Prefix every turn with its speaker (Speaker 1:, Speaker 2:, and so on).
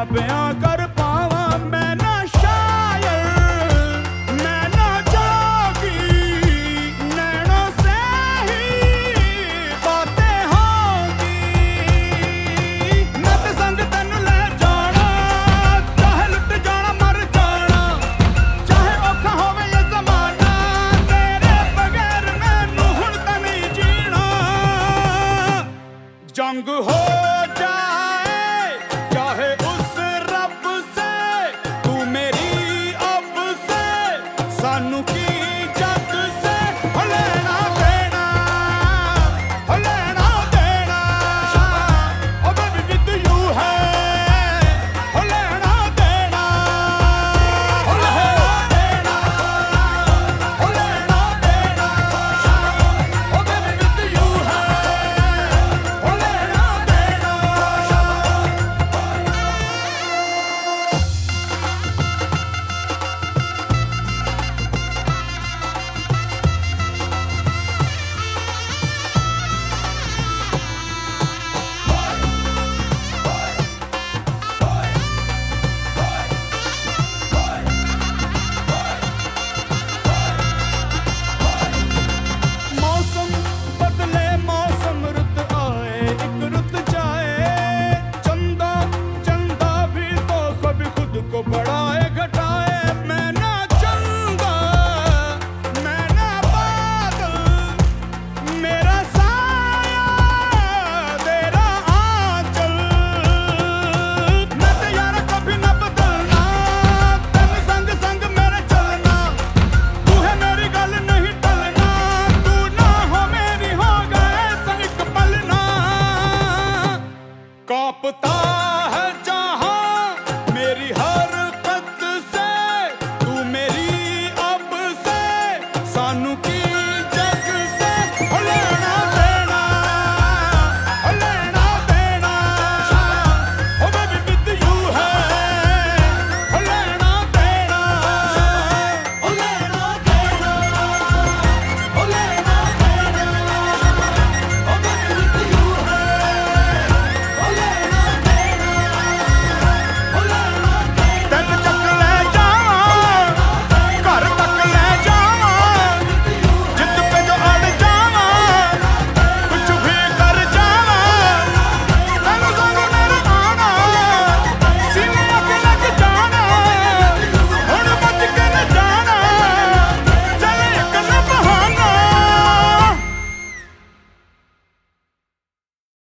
Speaker 1: बयां कर पावा। मैं ना शायर, मैं ना जोगी, नैनों से ही बातें होंगी। मैं ते संग तेनू ले जाना, चाहे लुट जाना मर जाना, चाहे औखा होवे ये ज़माना, तेरे बगैर मैनू हुण तां नहीं जीना। जंग हो जाए चाहे उस रब से, तू मेरी अब से, सानू की जग से, हो लेना देना, हो लेना देना, ओ बेबी विद यू है, हो लेना देना, हो लेना देना, हो लेना देना, ओ बेबी विद यू है, हो लेना देना। मौसम बदले मौसम, रुत आए एक रुत जाए, चंदा चंदा भी तो कभी खुद को बढ़ाए घटाए। मैं ना चंदा, मैं ना बादल, मेरा साया तेरा आंचल। मैं ते यारा कभी ना बदलना, तेन संग संग मेरे चलना, तू है मेरी गल नहीं टलना, तू ना हो मेरी हो गए संग एक पलना। कांपता है जहां मेरी हर